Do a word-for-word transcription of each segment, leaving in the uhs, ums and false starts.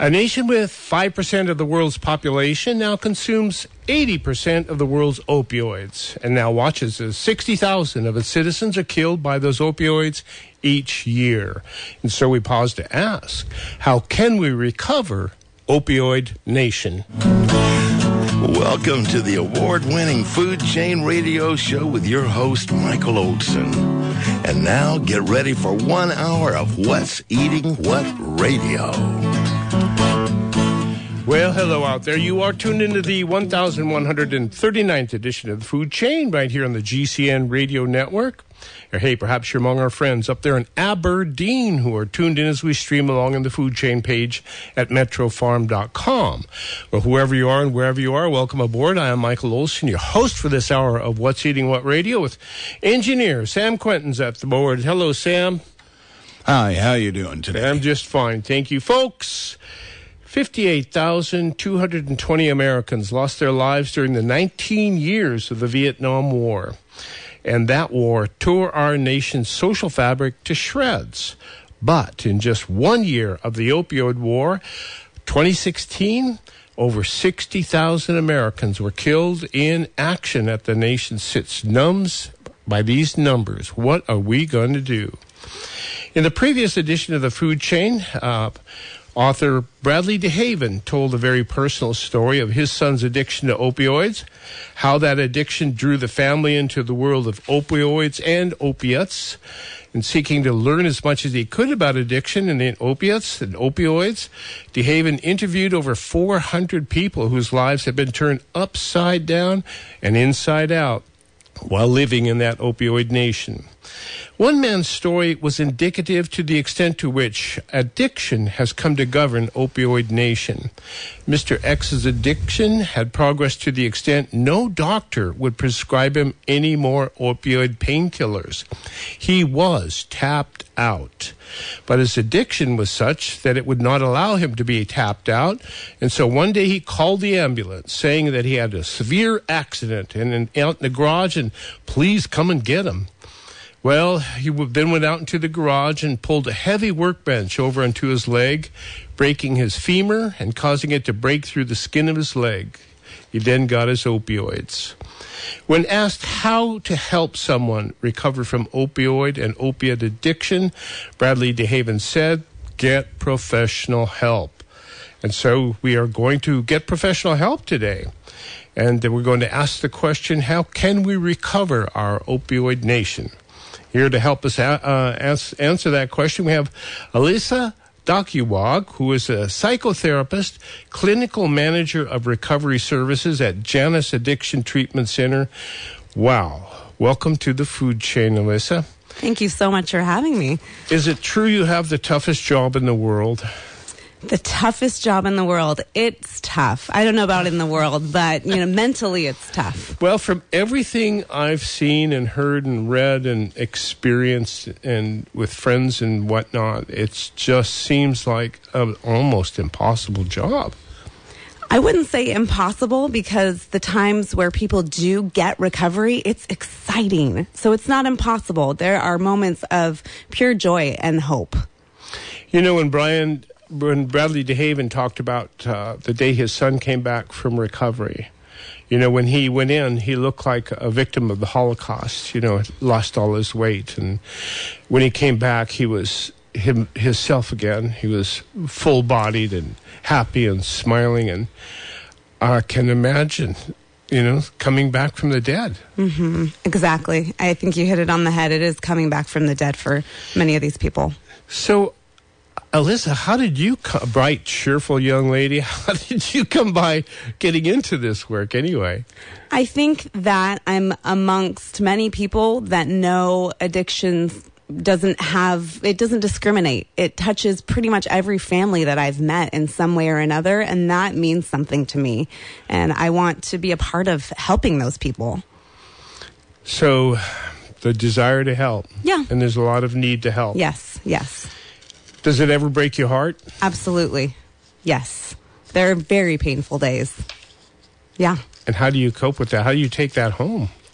A nation with five percent of the world's population now consumes eighty percent of the world's opioids, and now watches as sixty thousand of its citizens are killed by those opioids each year. And so we pause to ask, how can we recover Opioid Nation? Welcome to the award-winning Food Chain Radio Show with your host, Michael Olson. And now get ready for one hour of What's Eating What Radio. Well, hello out there. You are tuned into the one thousand one hundred thirty-ninth edition of the Food Chain right here on the G C N Radio Network. Or hey, perhaps you're among our friends up there in Aberdeen who are tuned in as we stream along on the Food Chain page at metro farm dot com. Well, whoever you are and wherever you are, welcome aboard. I am Michael Olson, your host for this hour of What's Eating What Radio with engineer Sam Quentin's at the board. Hello, Sam. Hi, how you doing today? I'm just fine. Thank you, folks. fifty-eight thousand two hundred twenty Americans lost their lives during the nineteen years of the Vietnam War. And that war tore our nation's social fabric to shreds. But in just one year of the opioid war, twenty sixteen, over sixty thousand Americans were killed in action at the nation sits numbs by these numbers. What are we going to do? In the previous edition of the Food Chain, uh, author Bradley DeHaven told a very personal story of his son's addiction to opioids, how that addiction drew the family into the world of opioids and opiates, and seeking to learn as much as he could about addiction and in opiates and opioids. DeHaven interviewed over four hundred people whose lives had been turned upside down and inside out while living in that opioid nation. One man's story was indicative to the extent to which addiction has come to govern opioid nation. Mister X's addiction had progressed to the extent no doctor would prescribe him any more opioid painkillers. He was tapped out. But his addiction was such that it would not allow him to be tapped out, and so one day he called the ambulance, saying that he had a severe accident and in, out in the garage, and please come and get him. Well, he then went out into the garage and pulled a heavy workbench over onto his leg, breaking his femur and causing it to break through the skin of his leg. He then got his opioids. When asked how to help someone recover from opioid and opiate addiction, Bradley DeHaven said, get professional help. And so we are going to get professional help today. And we're going to ask the question, how can we recover our opioid nation? Here to help us uh, answer that question, we have Alyssa Docuwag, who is a psychotherapist, clinical manager of recovery services at Janus Addiction Treatment Center. Wow. Welcome to the Food Chain, Alyssa. Thank you so much for having me. Is it true you have the toughest job in the world? The toughest job in the world. It's tough. I don't know about in the world, but you know, mentally it's tough. Well, from everything I've seen and heard and read and experienced and with friends and whatnot, it just seems like an almost impossible job. I wouldn't say impossible, because the times where people do get recovery, it's exciting. So it's not impossible. There are moments of pure joy and hope. You know, when Brian... When Bradley DeHaven talked about uh, the day his son came back from recovery, you know, when he went in, he looked like a victim of the Holocaust, you know, lost all his weight. And when he came back, he was him, himself again. He was full-bodied and happy and smiling. And I can imagine, you know, coming back from the dead. Mm-hmm. Exactly. I think you hit it on the head. It is coming back from the dead for many of these people. So, Alyssa, how did you, a bright, cheerful young lady, how did you come by getting into this work anyway? I think that I'm amongst many people that know addictions doesn't have, it doesn't discriminate. It touches pretty much every family that I've met in some way or another, and that means something to me. And I want to be a part of helping those people. So, the desire to help. Yeah. And there's a lot of need to help. Yes, yes. Does it ever break your heart? Absolutely. Yes. They're very painful days. Yeah. And how do you cope with that? How do you take that home?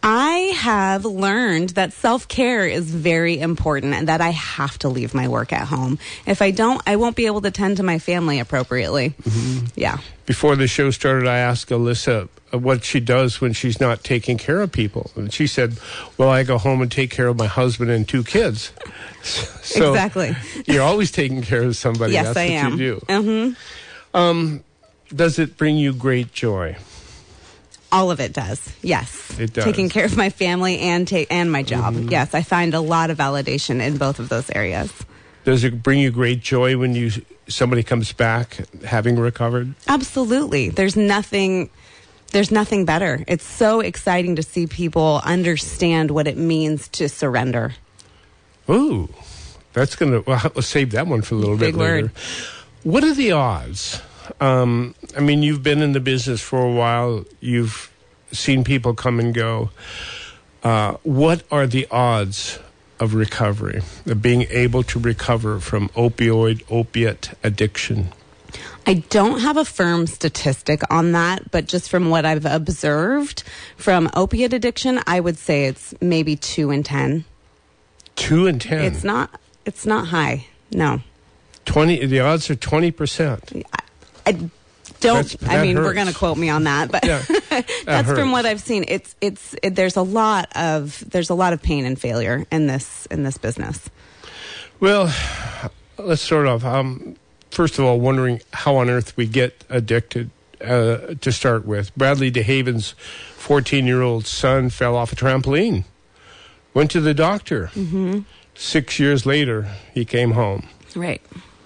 I have learned that self-care is very important and that I have to leave my work at home. If I don't, I won't be able to tend to my family appropriately. Mm-hmm. Yeah. Before the show started, I asked Alyssa what she does when she's not taking care of people. And she said, well, I go home and take care of my husband and two kids. So exactly. You're always taking care of somebody. Yes, That's I what am. you do. Mm-hmm. Um, does it bring you great joy? All of it does. Yes. It does. Taking care of my family and ta- and my job. Mm-hmm. Yes, I find a lot of validation in both of those areas. Does it bring you great joy when you somebody comes back having recovered? Absolutely. There's nothing there's nothing better. It's so exciting to see people understand what it means to surrender. Ooh. That's going to well, let's save that one for a little Big bit later. Word. What are the odds? Um, I mean, you've been in the business for a while. You've seen people come and go. Uh, what are the odds of recovery, of being able to recover from opioid, opiate addiction? I don't have a firm statistic on that, but just from what I've observed from opiate addiction, I would say it's maybe two in ten. Two in ten? It's not, it's not high, no. twenty, the odds are twenty percent. I don't. That's, I mean, hurts. we're going to quote me on that, but yeah, that that's hurts. from what I've seen. It's it's it, there's a lot of there's a lot of pain and failure in this in this business. Well, let's start off. Um, first of all, wondering how on earth we get addicted. Uh, to start with, Bradley DeHaven's fourteen-year-old son fell off a trampoline. Went to the doctor. Mm-hmm. Six years later, he came home. Right.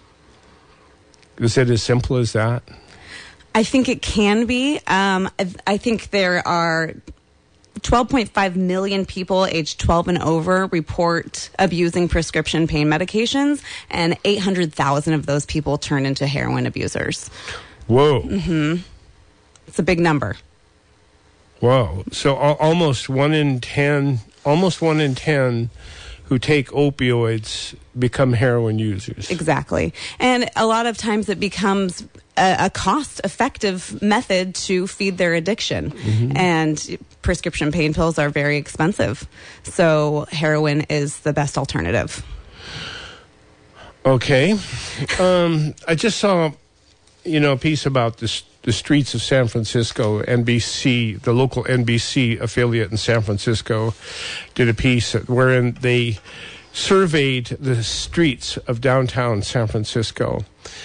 Is it as simple as that? I think it can be. Um, I, I think there are twelve point five million people aged twelve and over report abusing prescription pain medications, and eight hundred thousand of those people turn into heroin abusers. Whoa. Mm-hmm. It's a big number. Whoa. So al- almost one in ten, almost one in ten who take opioids become heroin users. Exactly. And a lot of times it becomes a, a cost-effective method to feed their addiction. Mm-hmm. And prescription pain pills are very expensive. So heroin is the best alternative. Okay. um, I just saw, you know, a piece about this, the streets of San Francisco. N B C, the local N B C affiliate in San Francisco, did a piece wherein they surveyed the streets of downtown San Francisco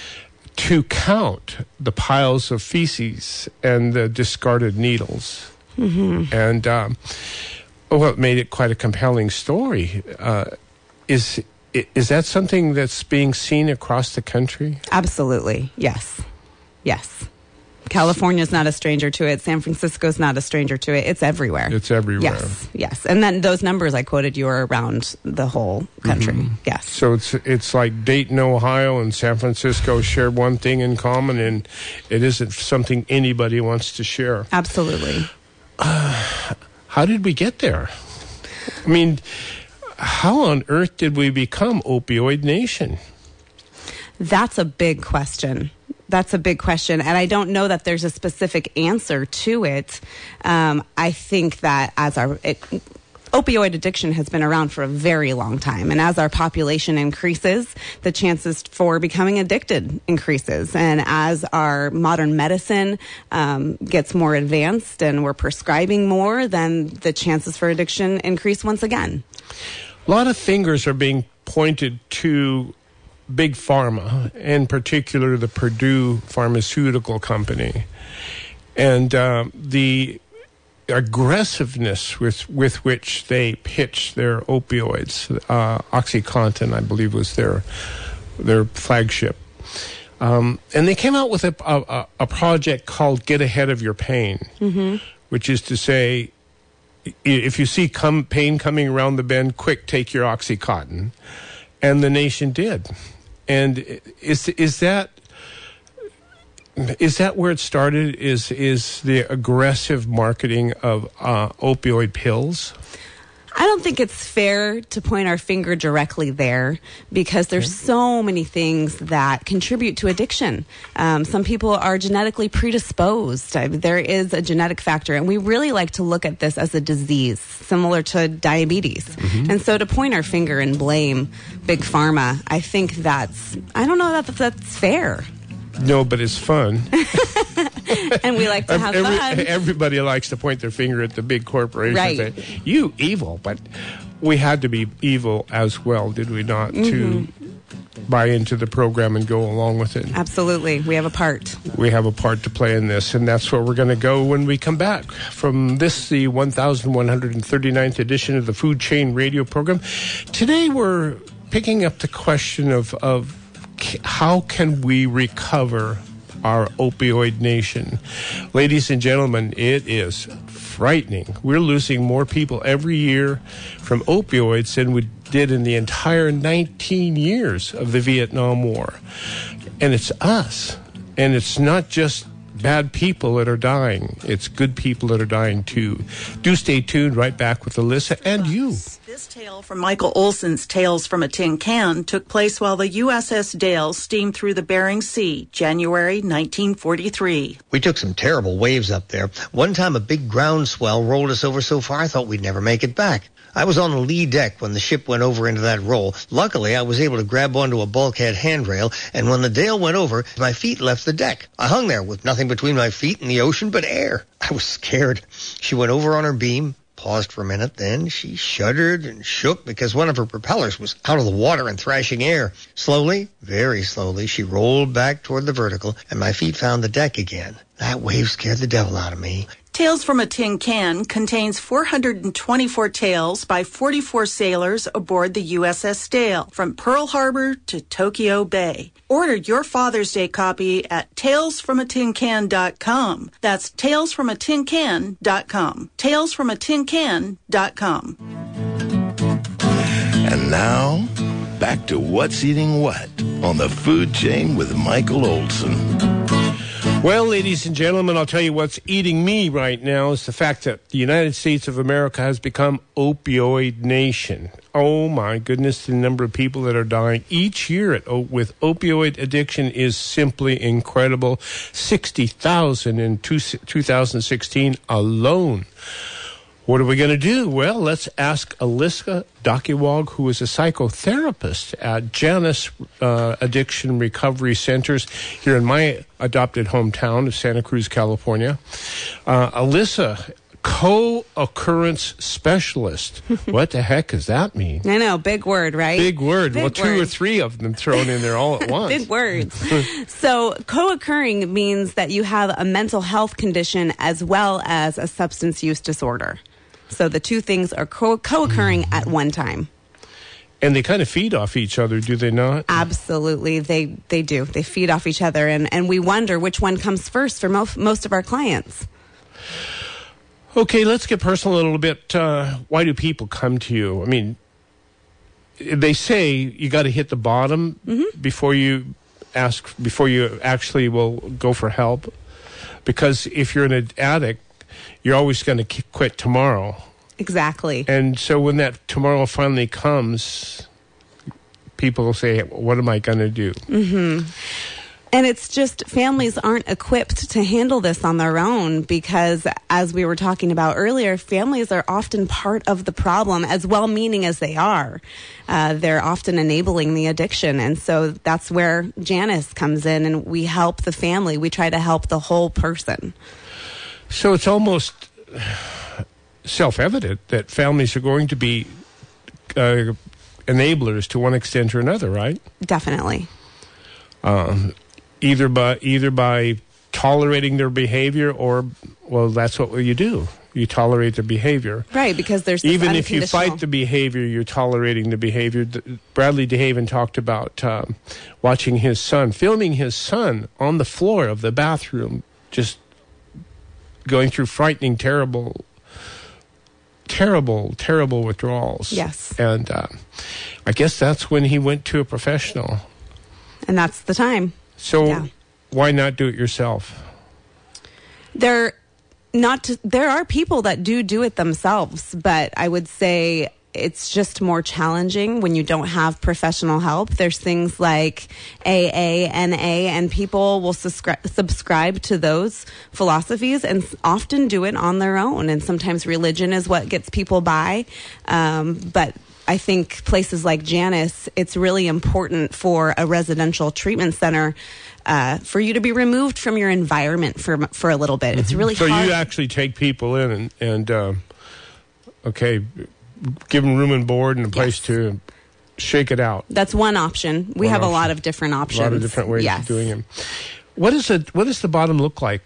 to count the piles of feces and the discarded needles. Mm-hmm. And, um, well, it made it quite a compelling story. Uh, is is that something that's being seen across the country? Absolutely. Yes. Yes. California's not a stranger to it. San Francisco's not a stranger to it. It's everywhere. It's everywhere. Yes, yes. And then those numbers I quoted you are around the whole country. Mm-hmm. Yes. So it's it's like Dayton, Ohio and San Francisco share one thing in common, and it isn't something anybody wants to share. Absolutely. Uh, how did we get there? I mean, how on earth did we become opioid nation? That's a big question. That's a big question. And I don't know that there's a specific answer to it. Um, I think that as our it, opioid addiction has been around for a very long time. And as our population increases, the chances for becoming addicted increases. And as our modern medicine um, gets more advanced and we're prescribing more, then the chances for addiction increase once again. A lot of fingers are being pointed to Big Pharma, in particular the Purdue Pharmaceutical Company, and uh, the aggressiveness with with which they pitch their opioids. Uh, OxyContin, I believe, was their their flagship, um, and they came out with a, a a project called "Get Ahead of Your Pain," mm-hmm. which is to say, if you see come, pain coming around the bend, quick, take your OxyContin, and the nation did. And is is that is that where it started? Is is the aggressive marketing of uh, opioid pills? I don't think it's fair to point our finger directly there because there's so many things that contribute to addiction. Um, some people are genetically predisposed. I mean, there is a genetic factor, and we really like to look at this as a disease, similar to diabetes. Mm-hmm. And so to point our finger and blame Big Pharma, I think that's, I don't know that that's fair. No, but it's fun. And we like to have Every, fun. Everybody likes to point their finger at the big corporations. Right. And say, you evil, but we had to be evil as well, did we not, mm-hmm. to buy into the program and go along with it? Absolutely. We have a part. We have a part to play in this, and that's where we're going to go when we come back from this, the one thousand one hundred thirty-ninth edition of the Food Chain Radio program. Today we're picking up the question of, of how can we recover our opioid nation? Ladies and gentlemen, it is frightening. We're losing more people every year from opioids than we did in the entire nineteen years of the Vietnam War. And it's us. And it's not just bad people that are dying. It's good people that are dying too. Do stay tuned. Right back with Alyssa and you. This tale from Michael Olson's Tales from a Tin Can took place while the U S S Dale steamed through the Bering Sea, January nineteen forty-three. We took some terrible waves up there. One time a big ground swell rolled us over so far I thought we'd never make it back. I was on the lee deck when the ship went over into that roll. Luckily, I was able to grab onto a bulkhead handrail, and when the Dale went over, my feet left the deck. I hung there with nothing between my feet and the ocean but air. I was scared. She went over on her beam, paused for a minute, then she shuddered and shook because one of her propellers was out of the water and thrashing air. Slowly, very slowly, she rolled back toward the vertical, and my feet found the deck again. That wave scared the devil out of me. Tales from a Tin Can contains four hundred twenty-four tales by forty-four sailors aboard the U S S Dale from Pearl Harbor to Tokyo Bay. Order your Father's Day copy at tales from a tin can dot com. That's tales from a tin can dot com. tales from a tin can dot com. And now, back to What's Eating What on the Food Chain with Michael Olson. Well, ladies and gentlemen, I'll tell you what's eating me right now is the fact that the United States of America has become opioid nation. Oh, my goodness, the number of people that are dying each year at, with opioid addiction is simply incredible. sixty thousand in two, two thousand sixteen alone. What are we going to do? Well, let's ask Alyssa Dokiwag, who is a psychotherapist at Janus uh, Addiction Recovery Centers here in my adopted hometown of Santa Cruz, California. Uh, Alyssa, co-occurrence specialist. What the heck does that mean? I know, big word, right? Big word. Big well, two word. or three of them thrown in there all at once. Big words. So co-occurring means that you have a mental health condition as well as a substance use disorder. So the two things are co- co-occurring at one time. And they kind of feed off each other, do they not? Absolutely. They they do. They feed off each other. And, and we wonder which one comes first for mo- most of our clients. Okay, let's get personal a little bit. Uh, why do people come to you? I mean, they say you got to hit the bottom mm-hmm. before you ask, before you actually will go for help. Because if you're an addict, you're always going to quit tomorrow. Exactly. And so when that tomorrow finally comes, people will say, what am I going to do? Mm-hmm. And it's just families aren't equipped to handle this on their own because, as we were talking about earlier, families are often part of the problem, as well-meaning as they are. Uh, they're often enabling the addiction. And so that's where Janus comes in, and we help the family. We try to help the whole person. So it's almost self-evident that families are going to be uh, enablers to one extent or another, right? Definitely. Um, either by either by tolerating their behavior, or well, that's what you do. You tolerate their behavior, right? Because there's this even if you fight the behavior, you're tolerating the behavior. Bradley DeHaven talked about um, watching his son, filming his son on the floor of the bathroom, just going through frightening, terrible, terrible, terrible withdrawals. Yes. And uh, I guess that's when he went to a professional. And that's the time. So yeah. why not do it yourself? There not to, there are people that do do it themselves, but I would say it's just more challenging when you don't have professional help. There's things like A A, N A, and people will subscri- subscribe to those philosophies and often do it on their own. And sometimes religion is what gets people by. Um, but I think places like Janus, it's really important for a residential treatment center uh, for you to be removed from your environment for for a little bit. Mm-hmm. It's really so hard. you actually take people in and, and uh, okay, give them room and board and a place yes. to shake it out. That's one option. We one have option. a lot of different options. A lot of different ways yes. of doing it. What is it? What does the bottom look like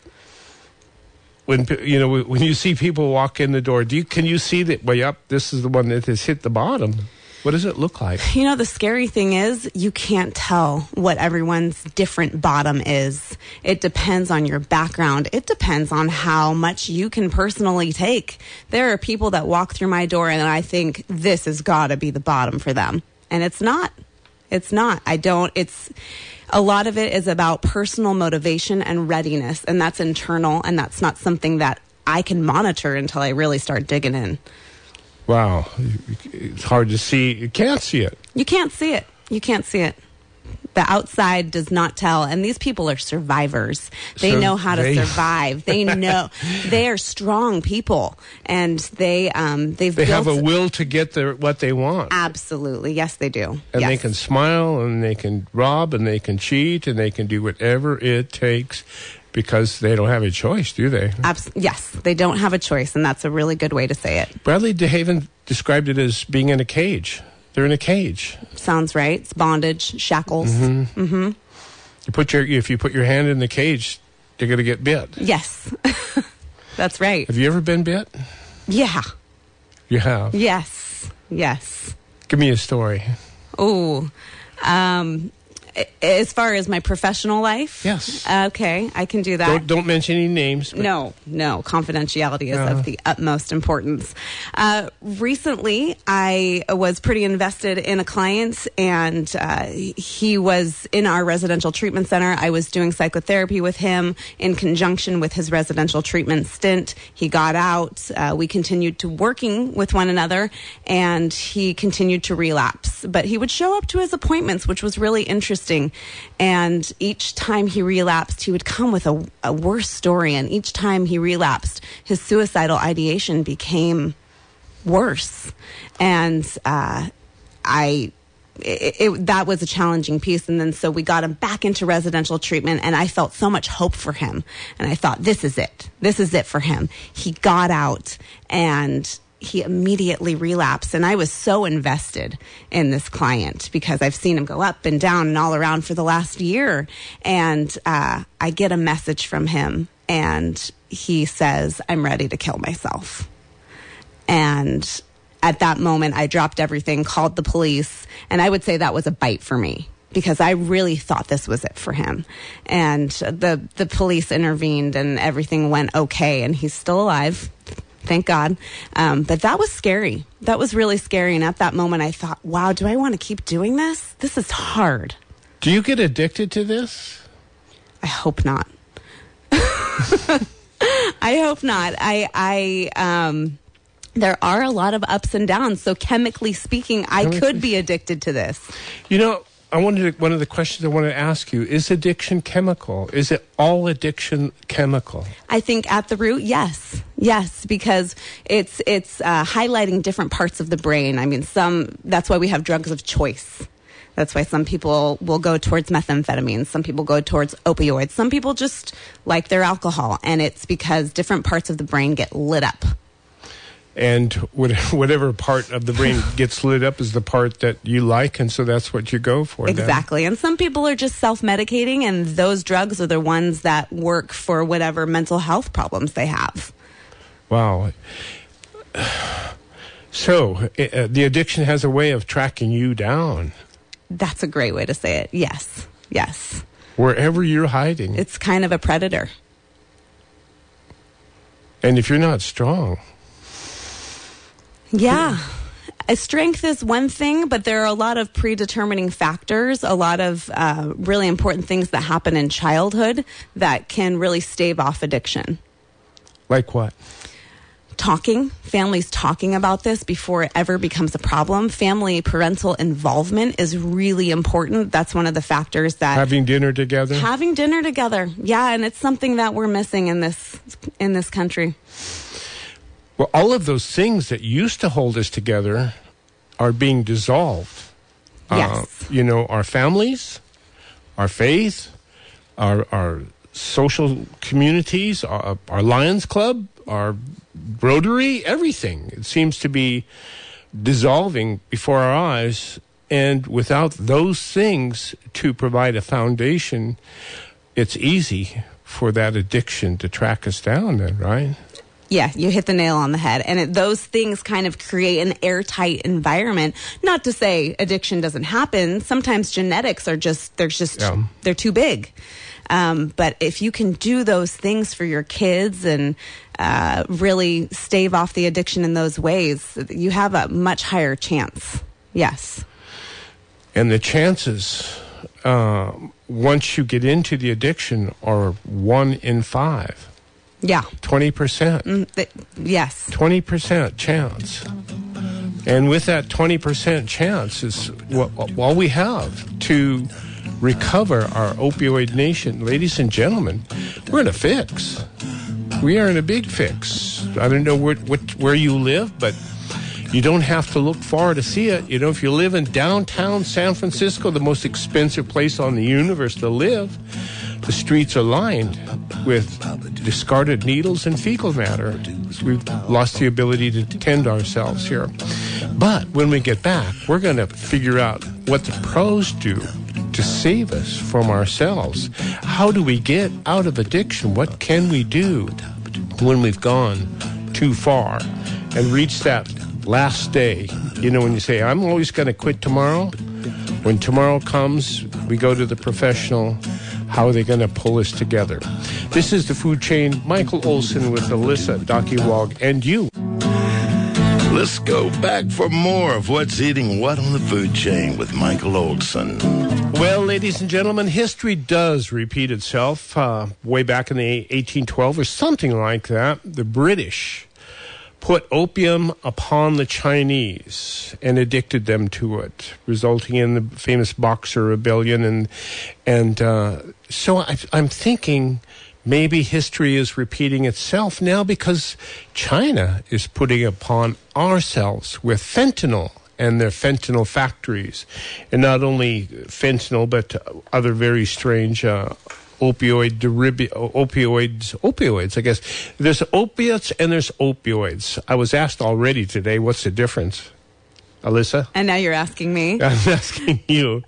when you know when you see people walk in the door? Do you can you see that? Well, yep, this is the one that has hit the bottom. What does it look like? You know, the scary thing is you can't tell what everyone's different bottom is. It depends on your background. It depends on how much you can personally take. There are people that walk through my door and I think this has got to be the bottom for them. And it's not. It's not. I don't. It's a lot of it is about personal motivation and readiness. And that's internal. And that's not something that I can monitor until I really start digging in. Wow. It's hard to see. You can't see it. You can't see it. You can't see it. The outside does not tell. And these people are survivors. They so know how to they... survive. They know. They are strong people. And they, um, they've They built... have a will to get their, what they want. Absolutely. Yes, they do. And yes. they can smile, and they can rob, and they can cheat, and they can do whatever it takes because they don't have a choice, do they? Abs- yes, they don't have a choice, and that's a really good way to say it. Bradley DeHaven described it as being in a cage. They're in a cage. Sounds right. It's bondage, shackles. Mm-hmm. Mm-hmm. You put your if you put your hand in the cage, you're going to get bit. Yes, that's right. Have you ever been bit? Yeah. You have? Yes. Yes. Give me a story. Oh, um, as far as my professional life? Yes. Okay, I can do that. Don't, don't mention any names. But no, no. Confidentiality is uh, of the utmost importance. Uh, recently, I was pretty invested in a client, and uh, he was in our residential treatment center. I was doing psychotherapy with him in conjunction with his residential treatment stint. He got out. Uh, we continued to working with one another, and he continued to relapse. But he would show up to his appointments, which was really interesting. And each time he relapsed, he would come with a, a worse story. And each time he relapsed, his suicidal ideation became worse. And uh, I, it, it, that was a challenging piece. And then so we got him back into residential treatment, and I felt so much hope for him. And I thought, this is it. This is it for him. He got out, and he immediately relapsed. And I was so invested in this client because I've seen him go up and down and all around for the last year. And uh, I get a message from him, and he says, I'm ready to kill myself. And at that moment, I dropped everything, called the police, and I would say that was a bite for me, because I really thought this was it for him. And the, the police intervened, and everything went okay, and he's still alive. Thank God. Um, but that was scary. That was really scary. And at that moment, I thought, wow, do I want to keep doing this? This is hard. Do you get addicted to this? I hope not. I hope not. I, I, um, there are a lot of ups and downs. So chemically speaking, I chemically. could be addicted to this. You know, I wanted to, one of the questions I want to ask you, is addiction chemical? Is it all addiction chemical? I think at the root, yes. Yes, because it's it's uh, highlighting different parts of the brain. I mean, some that's why we have drugs of choice. That's why some people will go towards methamphetamines. Some people go towards opioids. Some people just like their alcohol. And it's because different parts of the brain get lit up. And whatever part of the brain gets lit up is the part that you like, and so that's what you go for. Exactly. Then. And some people are just self-medicating, and those drugs are the ones that work for whatever mental health problems they have. Wow. So uh, the addiction has a way of tracking you down. That's a great way to say it. Yes. Yes. Wherever you're hiding. It's kind of a predator. And if you're not strong... Yeah. Strength is one thing, but there are a lot of predetermining factors, a lot of uh, really important things that happen in childhood that can really stave off addiction. Like what? Talking, families talking about this before it ever becomes a problem. Family parental involvement is really important. That's one of the factors that having dinner together. Having dinner together, yeah, and it's something that we're missing in this in this country. Well, all of those things that used to hold us together are being dissolved. Yes, uh, you know, our families, our faith, our our social communities, our, our Lions Club, our Rotary, everything. It seems to be dissolving before our eyes. And without those things to provide a foundation, it's easy for that addiction to track us down then, right? Yeah, you hit the nail on the head. And it, those things kind of create an airtight environment. Not to say addiction doesn't happen. Sometimes genetics are just, they're just, yeah. they're too big. Um, but if you can do those things for your kids and uh, really stave off the addiction in those ways, you have a much higher chance. Yes. And the chances, uh, once you get into the addiction, are one in five. Yeah. twenty percent. Mm, th- yes. twenty percent chance. And with that twenty percent chance is what, all we have to recover our opioid nation. Ladies and gentlemen, we're in a fix. We are in a big fix. I don't know where, what, where you live, but you don't have to look far to see it. You know, if you live in downtown San Francisco, the most expensive place on the universe to live, the streets are lined with discarded needles and fecal matter. We've lost the ability to tend ourselves here. But when we get back, we're going to figure out what the pros do to save us from ourselves. How do we get out of addiction? What can we do when we've gone too far and reached that last day? You know, when you say, I'm always going to quit tomorrow, when tomorrow comes, we go to the professional. How are they going to pull us together? This is The Food Chain. Michael Olson with Alyssa Dokiwog and you. Let's go back for more of What's Eating What on the Food Chain with Michael Olson. Well, ladies and gentlemen, history does repeat itself. Uh, way back in the eighteen twelve or something like that, the British put opium upon the Chinese and addicted them to it, resulting in the famous Boxer Rebellion. And and uh, so I, I'm thinking maybe history is repeating itself now because China is putting upon ourselves with fentanyl and their fentanyl factories. And not only fentanyl, but other very strange uh, opioid deriv- opioids, opioids, I guess. There's opiates and there's opioids. I was asked already today, what's the difference? Alyssa? And now you're asking me. I'm asking you.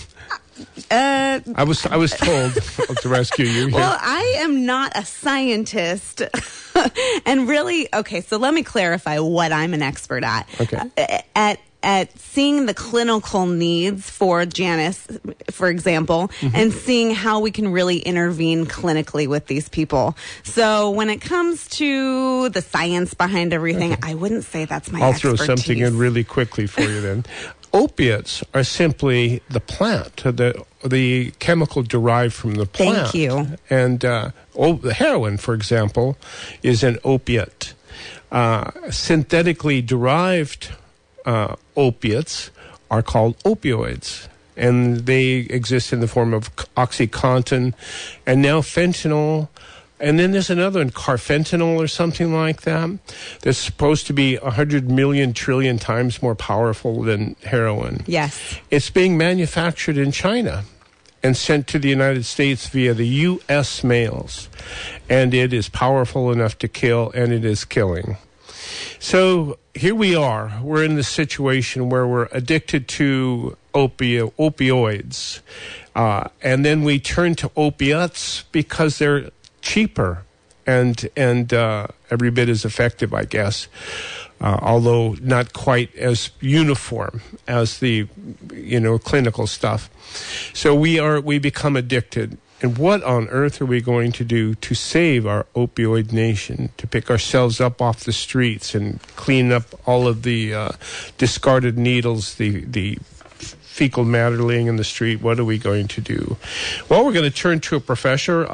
Uh, I was I was told to rescue you. Well, I am not a scientist. And really, okay, so let me clarify what I'm an expert at. Okay. Uh, at at seeing the clinical needs for Janice, for example, mm-hmm. and seeing how we can really intervene clinically with these people. So when it comes to the science behind everything, okay. I wouldn't say that's my I'll expertise. throw something in really quickly for you then. Opiates are simply the plant, the the chemical derived from the plant. Thank you. And uh, oh, the heroin, for example, is an opiate. Uh, synthetically derived uh, opiates are called opioids, and they exist in the form of OxyContin, and now fentanyl. And then there's another one, carfentanil or something like that, that's supposed to be one hundred million trillion times more powerful than heroin. Yes. It's being manufactured in China and sent to the United States via the U S mails. And it is powerful enough to kill, and it is killing. So here we are. We're in this situation where we're addicted to opi- opioids. Uh, and then we turn to opiates because they're cheaper and and uh, every bit as effective, I guess, uh, although not quite as uniform as the you know clinical stuff. So we are we become addicted. And what on earth are we going to do to save our opioid nation, to pick ourselves up off the streets and clean up all of the uh, discarded needles, the the fecal matter laying in the street? What are we going to do? Well, we're going to turn to a professor. Uh,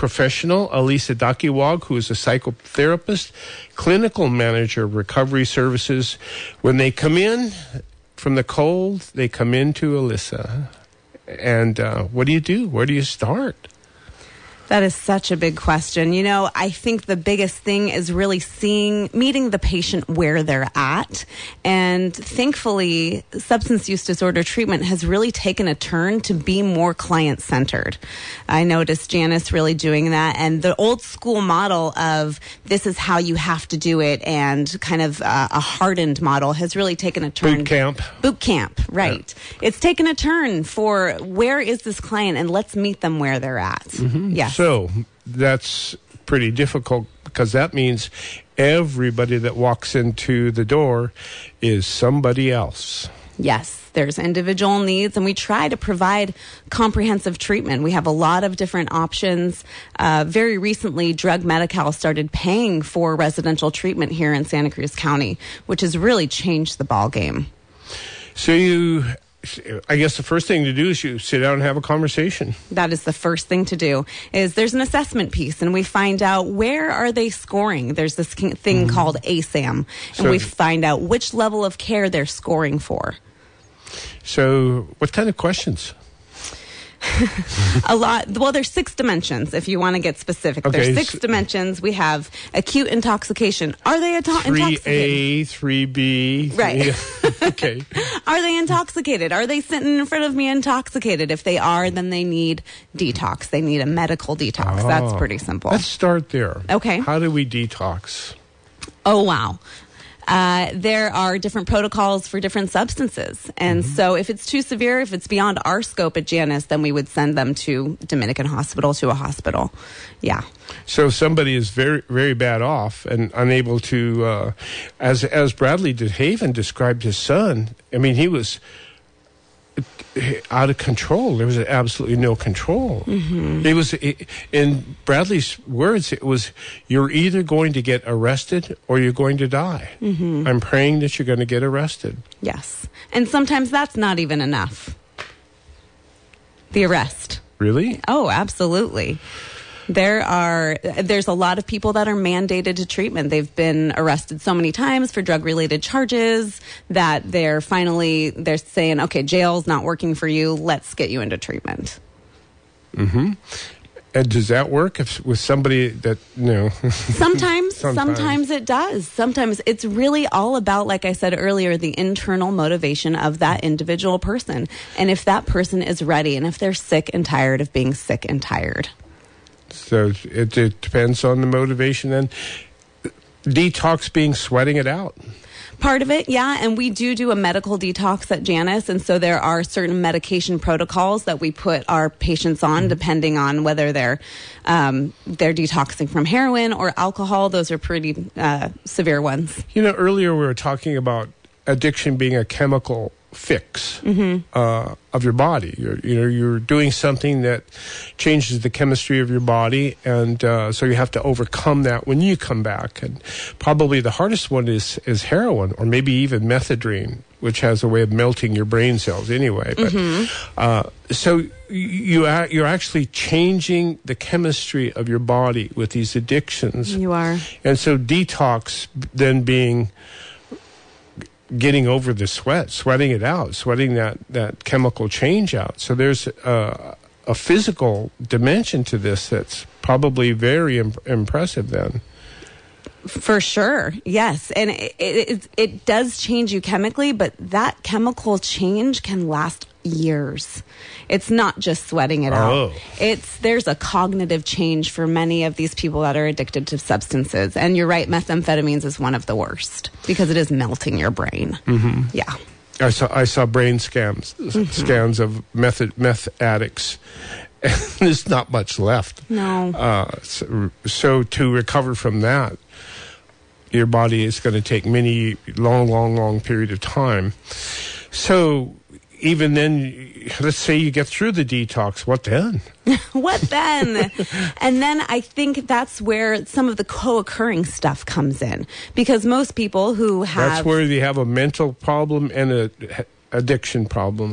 professional, Elisa Dakiwag, who is a psychotherapist, clinical manager of recovery services. When they come in from the cold, they come into Elisa. And uh, what do you do? Where do you start? That is such a big question. You know, I think the biggest thing is really seeing, meeting the patient where they're at. And thankfully, substance use disorder treatment has really taken a turn to be more client-centered. I noticed Janice really doing that. And the old school model of this is how you have to do it and kind of uh, a hardened model has really taken a turn. Boot camp. Boot camp, right. Yeah. It's taken a turn for where is this client and let's meet them where they're at. Mm-hmm. Yes. So that's pretty difficult because that means everybody that walks into the door is somebody else. Yes, there's individual needs, and we try to provide comprehensive treatment. We have a lot of different options. Uh, very recently, Drug Medi-Cal started paying for residential treatment here in Santa Cruz County, which has really changed the ballgame. So you... I guess the first thing to do is you sit down and have a conversation. That is the first thing to do. Is there's an assessment piece, and we find out where are they scoring. There's this thing mm-hmm. called A S A M, and so, we find out which level of care they're scoring for. So what kind of questions? A lot. Well, there's six dimensions if you want to get specific. Okay. There's six dimensions. We have acute intoxication. Are they ato- intoxicated? three A, three B. Right. Okay. Are they intoxicated? Are they sitting in front of me intoxicated? If they are, then they need detox. They need a medical detox. Oh, That's pretty simple. Let's start there. Okay. How do we detox? Oh, wow. Uh, there are different protocols for different substances. And mm-hmm. so if it's too severe, if it's beyond our scope at Janice, then we would send them to Dominican Hospital, to a hospital. Yeah. So somebody is very, very bad off and unable to, uh, as as Bradley DeHaven described his son, I mean, he was out of control. There was absolutely no control. Mm-hmm. It was, it, in Bradley's words, it was, you're either going to get arrested or you're going to die. Mm-hmm. I'm praying that you're going to get arrested. Yes. And sometimes that's not even enough. The arrest. Really? Oh, absolutely. There are, there's a lot of people that are mandated to treatment. They've been arrested so many times for drug-related charges that they're finally, they're saying, okay, jail's not working for you. Let's get you into treatment. Mm-hmm. And does that work if, with somebody that, you know? sometimes, sometimes, sometimes it does. Sometimes it's really all about, like I said earlier, the internal motivation of that individual person. And if that person is ready and if they're sick and tired of being sick and tired. So it, it depends on the motivation. And detox being sweating it out. Part of it, yeah. And we do do a medical detox at Janice. And so there are certain medication protocols that we put our patients on, mm-hmm. depending on whether they're um, they're detoxing from heroin or alcohol. Those are pretty uh, severe ones. You know, earlier we were talking about addiction being a chemical fix mm-hmm. uh, of your body. You're, you know, you're doing something that changes the chemistry of your body, and uh, so you have to overcome that when you come back. And probably the hardest one is is heroin, or maybe even methadone, which has a way of melting your brain cells anyway. But mm-hmm. uh, so you are, you're actually changing the chemistry of your body with these addictions. You are, and so detox then being getting over the sweat, sweating it out, sweating that, that chemical change out. So there's uh, a physical dimension to this that's probably very imp- impressive then. For sure, yes. And it, it, it does change you chemically, but that chemical change can last years. It's not just sweating it oh. out. It's there's a cognitive change for many of these people that are addicted to substances. And you're right, methamphetamines is one of the worst because it is melting your brain. Mm-hmm. Yeah. I saw I saw brain scans mm-hmm. scans of meth meth addicts. And there's not much left. No. Uh, so, so to recover from that, your body is going to take many long, long, long period of time. So even then, let's say you get through the detox, what then? What then? And then I think that's where some of the co-occurring stuff comes in. Because most people who have... That's where you have a mental problem and a addiction problem.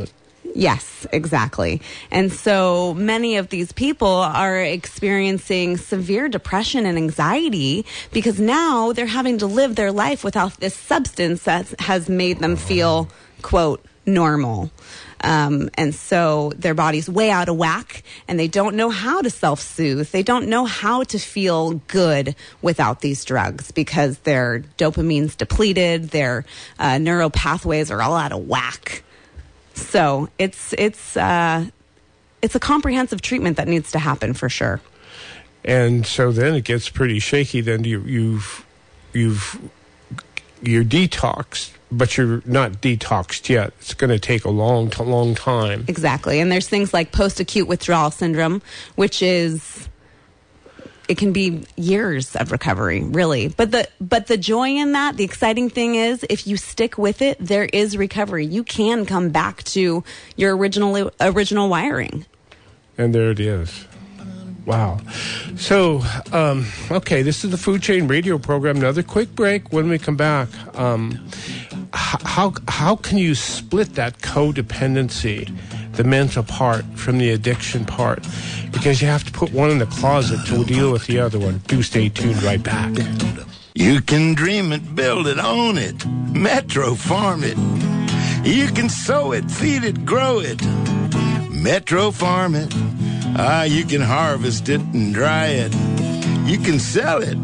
Yes, exactly. And so many of these people are experiencing severe depression and anxiety because now they're having to live their life without this substance that has made them feel, quote, normal. Um, and so their body's way out of whack and they don't know how to self-soothe. They don't know how to feel good without these drugs because their dopamine's depleted, their uh, neural pathways are all out of whack. So it's it's uh, it's a comprehensive treatment that needs to happen for sure. And so then it gets pretty shaky. Then you, you've you've you're detoxed, but you're not detoxed yet. It's going to take a long, long time. Exactly. And there's things like post-acute withdrawal syndrome, which is, it can be years of recovery, really. But the but the joy in that, the exciting thing is, if you stick with it, there is recovery. You can come back to your original original wiring. And there it is. Wow. So, um, okay, this is the Food Chain Radio program. Another quick break. When we come back, um, how how can you split that codependency, the mental part, from the addiction part? Because you have to put one in the closet to deal with the other one. Do stay tuned. Right back. You can dream it, build it, own it, Metro Farm it. You can sow it, feed it, grow it, Metro Farm it. Ah, you can harvest it and dry it. You can sell it,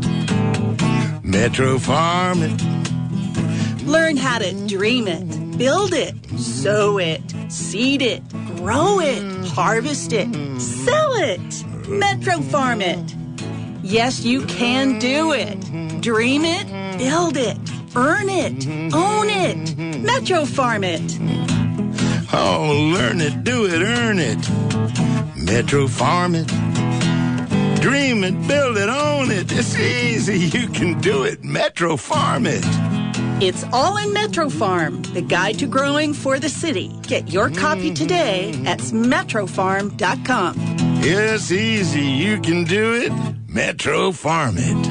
Metro Farm it. Learn how to dream it, build it, sow it, seed it, grow it, harvest it, sell it, Metro Farm it. Yes, you can do it. Dream it, build it, earn it, own it, Metro Farm it. Oh, learn it, do it, earn it, Metro Farm it. Dream it, build it, own it. It's easy, you can do it, Metro Farm it. It's all in Metro Farm, the guide to growing for the city. Get your copy today at metro farm dot com. It's easy, you can do it, Metro Farm it.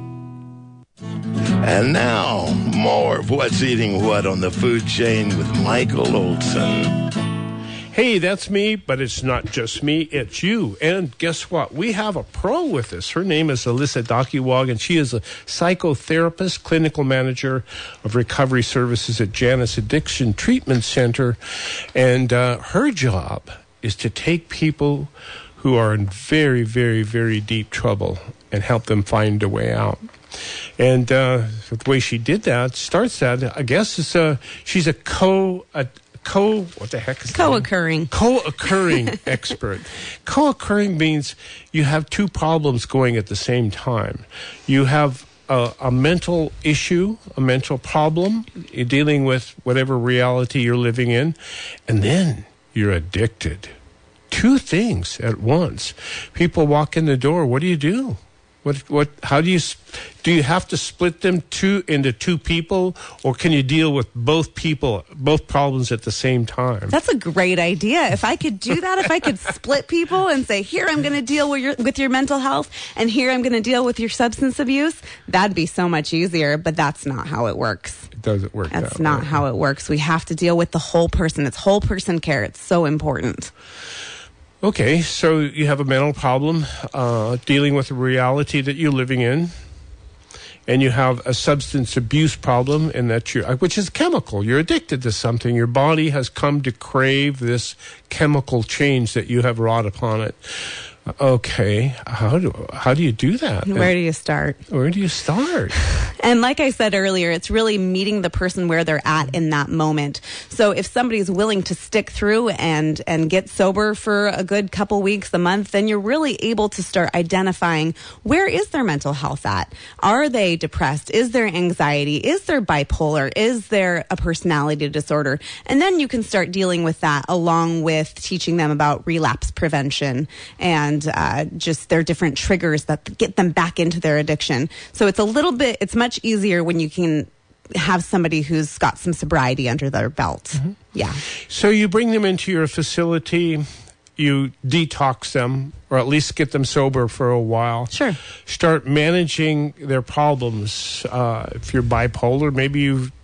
And now, more of What's Eating What on the Food Chain with Michael Olson. Hey, that's me, but it's not just me, it's you. And guess what? We have a pro with us. Her name is Alyssa Dakiwag, and she is a psychotherapist, clinical manager of recovery services at Janus Addiction Treatment Center. And uh, her job is to take people who are in very, very, very deep trouble and help them find a way out. And uh, the way she did that, starts that, I guess, is uh, she's a co... A, Co, what the heck is that? Co-occurring. Co-occurring expert. Co-occurring means you have two problems going at the same time. You have a, a mental issue, a mental problem, you're dealing with whatever reality you're living in, and then you're addicted. Two things at once. People walk in the door. What do you do? What? What? How do you? Do you have to split them two into two people, or can you deal with both people, both problems at the same time? That's a great idea. If I could do that, if I could split people and say, here I'm going to deal with your with your mental health, and here I'm going to deal with your substance abuse, that'd be so much easier. But that's not how it works. It doesn't work. That's that not way. how it works. We have to deal with the whole person. It's whole person care. It's so important. Okay, so you have a mental problem, uh, dealing with a reality that you're living in, and you have a substance abuse problem, in that you, which is chemical. You're addicted to something. Your body has come to crave this chemical change that you have wrought upon it. Okay, how do how do you do that? Where do you start? Where do you start? And like I said earlier, it's really meeting the person where they're at in that moment. So if somebody's willing to stick through and and get sober for a good couple weeks, a month, then you're really able to start identifying where is their mental health at? Are they depressed? Is there anxiety? Is there bipolar? Is there a personality disorder? And then you can start dealing with that along with teaching them about relapse prevention and And uh, just their different triggers that get them back into their addiction. So it's a little bit, it's much easier when you can have somebody who's got some sobriety under their belt. Mm-hmm. Yeah. So you bring them into your facility, you detox them, or at least get them sober for a while. Sure. Start managing their problems. Uh, if you're bipolar, maybe you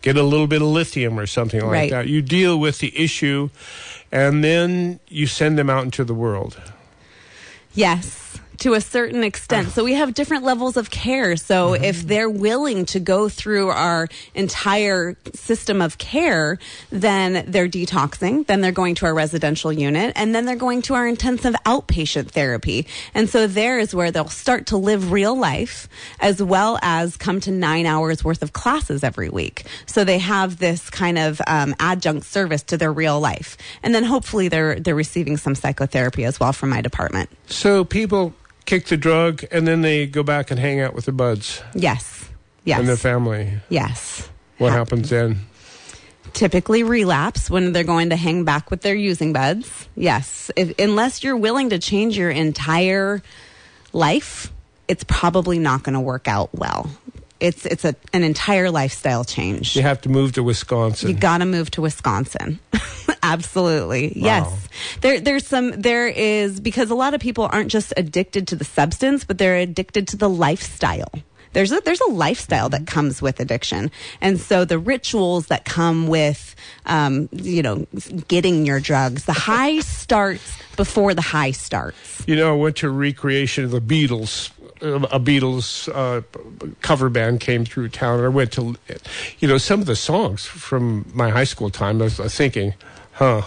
get a little bit of lithium or something like Right. that. You deal with the issue, and then you send them out into the world. Yes, to a certain extent. So we have different levels of care. So Mm-hmm. if they're willing to go through our entire system of care, then they're detoxing, then they're going to our residential unit, and then they're going to our intensive outpatient therapy. And so there is where they'll start to live real life, as well as come to nine hours worth of classes every week. So they have this kind of um, adjunct service to their real life. And then hopefully they're they're receiving some psychotherapy as well from my department. So people kick the drug, and then they go back and hang out with their buds Yes. Yes. and their family. Yes. What Ha- happens then? Typically relapse when they're going to hang back with their using buds. Yes. If, unless you're willing to change your entire life, it's probably not going to work out well. It's it's a, an entire lifestyle change. You have to move to Wisconsin. You got to move to Wisconsin. Absolutely. Wow. Yes. There there's some there is because a lot of people aren't just addicted to the substance, but they're addicted to the lifestyle. There's a, there's a lifestyle that comes with addiction. And so the rituals that come with, um, you know, getting your drugs, the high starts before the high starts. You know, I went to a recreation of the Beatles. A Beatles uh, cover band came through town, and I went to, you know, some of the songs from my high school time. I was thinking, huh,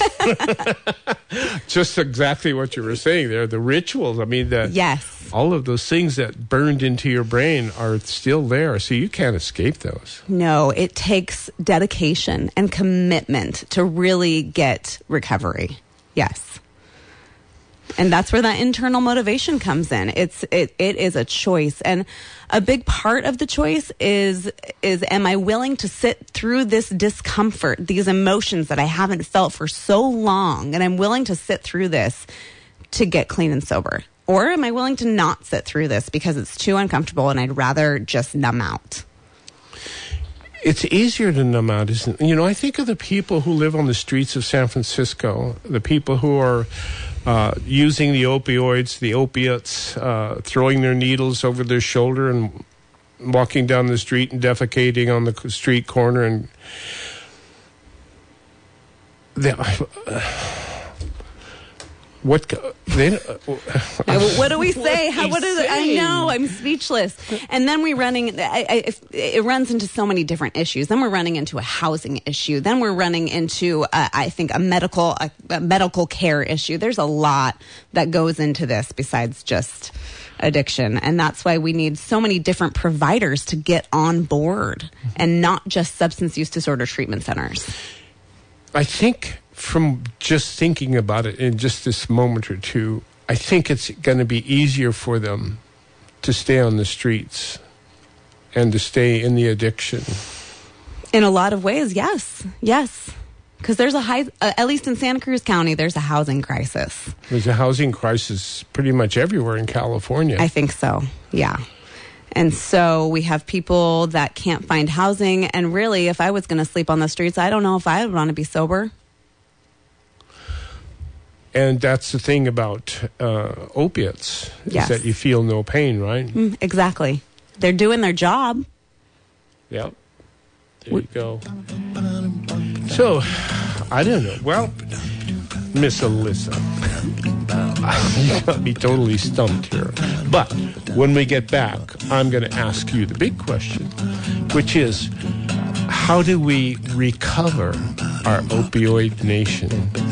just exactly what you were saying there. The rituals. I mean, the, Yes. all of those things that burned into your brain are still there, so you can't escape those. No, it takes dedication and commitment to really get recovery. Yes. And that's where that internal motivation comes in. It's it it is a choice, and a big part of the choice is is am I willing to sit through this discomfort, these emotions that I haven't felt for so long, and I'm willing to sit through this to get clean and sober? Or am I willing to not sit through this because it's too uncomfortable and I'd rather just numb out? It's easier to numb out, isn't it? You know, I think of the people who live on the streets of San Francisco, the people who are uh, using the opioids, the opiates, uh, throwing their needles over their shoulder and walking down the street and defecating on the street corner. And they, uh, what they, uh, What do we say? How, what is it? I know, I'm speechless. And then we're running, I, I, if- it runs into so many different issues. Then we're running into a housing issue. Then we're running into, uh, I think, a medical, a, a medical care issue. There's a lot that goes into this besides just addiction. And that's why we need so many different providers to get on board and not just substance use disorder treatment centers. I think from just thinking about it in just this moment or two, I think it's going to be easier for them to stay on the streets and to stay in the addiction. In a lot of ways, yes. Yes. Because there's a high, uh, at least in Santa Cruz County, there's a housing crisis. There's a housing crisis pretty much everywhere in California. I think so, yeah. And so we have people that can't find housing. And really, if I was going to sleep on the streets, I don't know if I would want to be sober. And that's the thing about uh, opiates, Yes. is that you feel no pain, right? Mm, exactly. They're doing their job. Yep. There you go. So, I don't know. Well, Miss Alyssa, you got me totally stumped here. But when we get back, I'm going to ask you the big question, which is, how do we recover our opioid nation?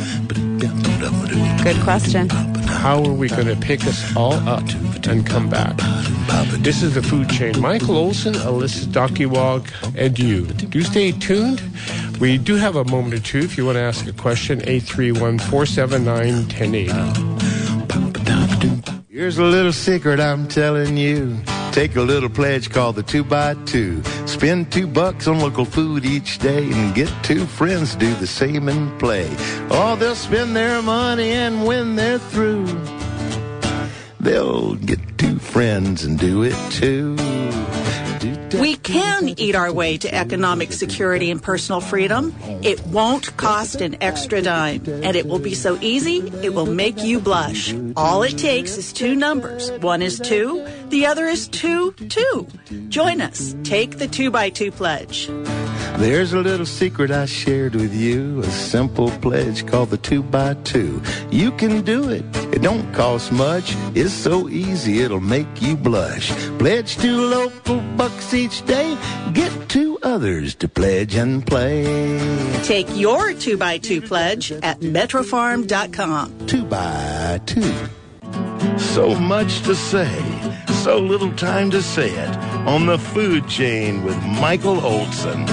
Good question. How are we going to pick us all up and come back? This is the Food Chain. Michael Olson, Alyssa Dokiwag, and you. Do stay tuned. We do have a moment or two if you want to ask a question. eight three one, four seven nine, one zero eight zero. Here's a little secret I'm telling you. Take a little pledge called the two by two. Spend two bucks on local food each day and get two friends to do the same and play. Oh, they'll spend their money and when they're through, they'll get two friends and do it too. We can eat our way to economic security and personal freedom. It won't cost an extra dime, and it will be so easy, it will make you blush. All it takes is two numbers. One is two, the other is two, two. Join us. Take the two by two pledge. There's a little secret I shared with you, a simple pledge called the two by two. You can do it. It don't cost much. It's so easy it'll make you blush. Pledge two local bucks each day. Get two others to pledge and play. Take your two by two pledge at metrofarm dot com. Two by two. So much to say, so little time to say it on the Food Chain with Michael Olson.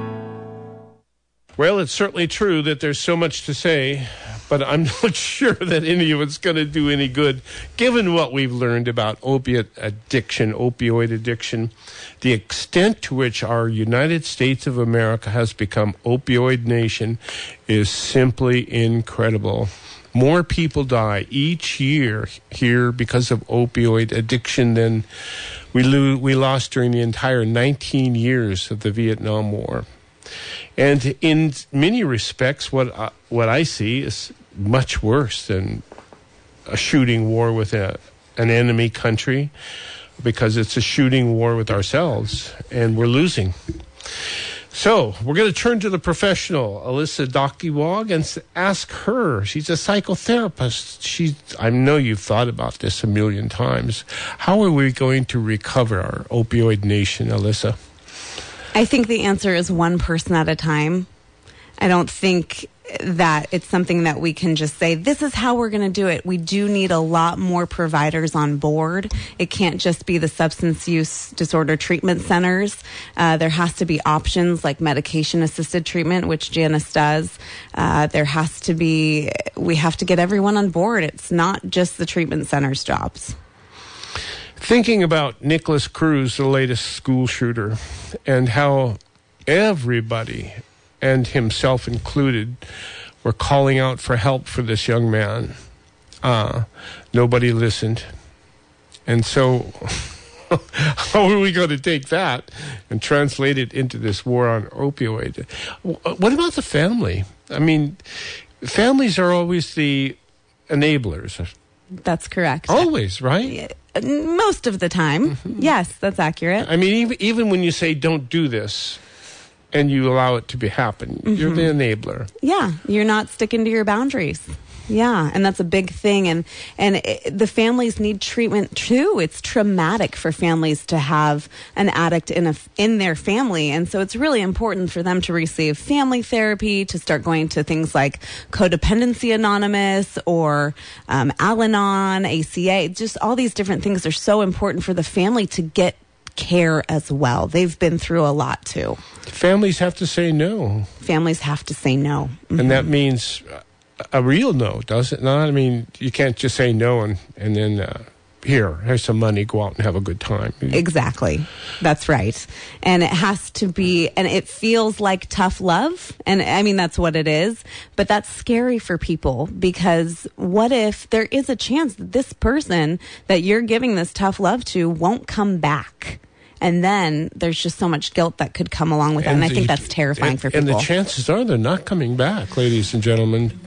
Well, it's certainly true that there's so much to say, but I'm not sure that any of it's going to do any good, given what we've learned about opiate addiction, opioid addiction, the extent to which our United States of America has become opioid nation is simply incredible. More people die each year here because of opioid addiction than we lo- we lost during the entire nineteen years of the Vietnam War. And in many respects, what I, what I see is much worse than a shooting war with a, an enemy country, because it's a shooting war with ourselves, and we're losing. So we're going to turn to the professional, Alyssa Dockiwog, and ask her. She's a psychotherapist. She, I know you've thought about this a million times. How are we going to recover our opioid nation, Alyssa? I think the answer is one person at a time. I don't think that it's something that we can just say, this is how we're going to do it. We do need a lot more providers on board. It can't just be the substance use disorder treatment centers. Uh, there has to be options like medication-assisted treatment, which Janice does. Uh, there has to be, we have to get everyone on board. It's not just the treatment centers' jobs. Thinking about Nicholas Cruz, the latest school shooter, and how everybody, and himself included, were calling out for help for this young man. Uh, nobody listened. And so how are we going to take that and translate it into this war on opioid? What about the family? I mean, families are always the enablers. That's correct. Always, right? Most of the time. Mm-hmm. Yes, that's accurate. I mean, even, even when you say don't do this and you allow it to be happen, mm-hmm. you're the enabler. Yeah, you're not sticking to your boundaries. Yeah, and that's a big thing. And and it, the families need treatment too. It's traumatic for families to have an addict in a in their family, and so it's really important for them to receive family therapy, to start going to things like Codependency Anonymous or um, Al-Anon, A C A. Just all these different things are so important for the family to get care as well. They've been through a lot too. Families have to say no. Families have to say no, mm-hmm. and that means a real no, does it not? I mean, you can't just say no and, and then, uh, here, here's some money, go out and have a good time. Exactly. That's right. And it has to be, and it feels like tough love. And I mean, that's what it is. But that's scary for people, because what if there is a chance that this person that you're giving this tough love to won't come back? And then there's just so much guilt that could come along with that. And, and I think that's terrifying and, for people. And the chances are they're not coming back, ladies and gentlemen.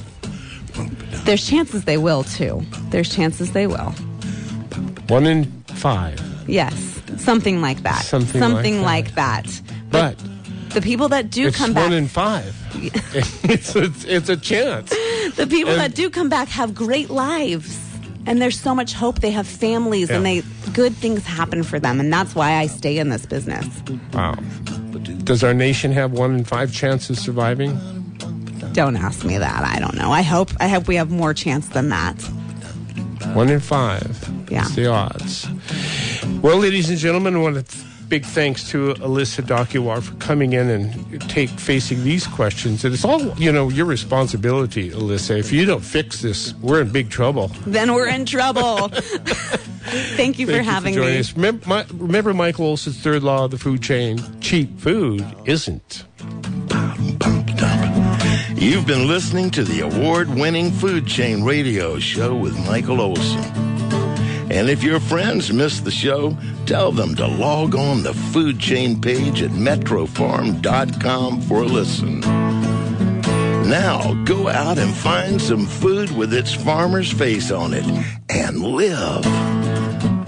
There's chances they will, too. There's chances they will. One in five. Yes, something like that. Something, something like, like that. that. But, but the people that do it's come back... one in five. it's, a, it's a chance. The people and, that do come back have great lives. And there's so much hope. They have families, yeah. and they good things happen for them. And that's why I stay in this business. Wow. Does our nation have one in five chance of surviving? Don't ask me that. I don't know. I hope I hope we have more chance than that. One in five. Yeah. That's the odds. Well, ladies and gentlemen, I want to big thanks to Alyssa Dockiwog for coming in and take facing these questions. And it's all, you know, your responsibility, Alyssa. If you don't fix this, we're in big trouble. Then we're in trouble. Thank you for Thank having you for joining me. Us. Remember, my, remember Michael Olson's third law of the food chain: cheap food isn't. You've been listening to the award-winning Food Chain Radio Show with Michael Olson. And if your friends missed the show, tell them to log on the Food Chain page at metrofarm dot com for a listen. Now, go out and find some food with its farmer's face on it and live.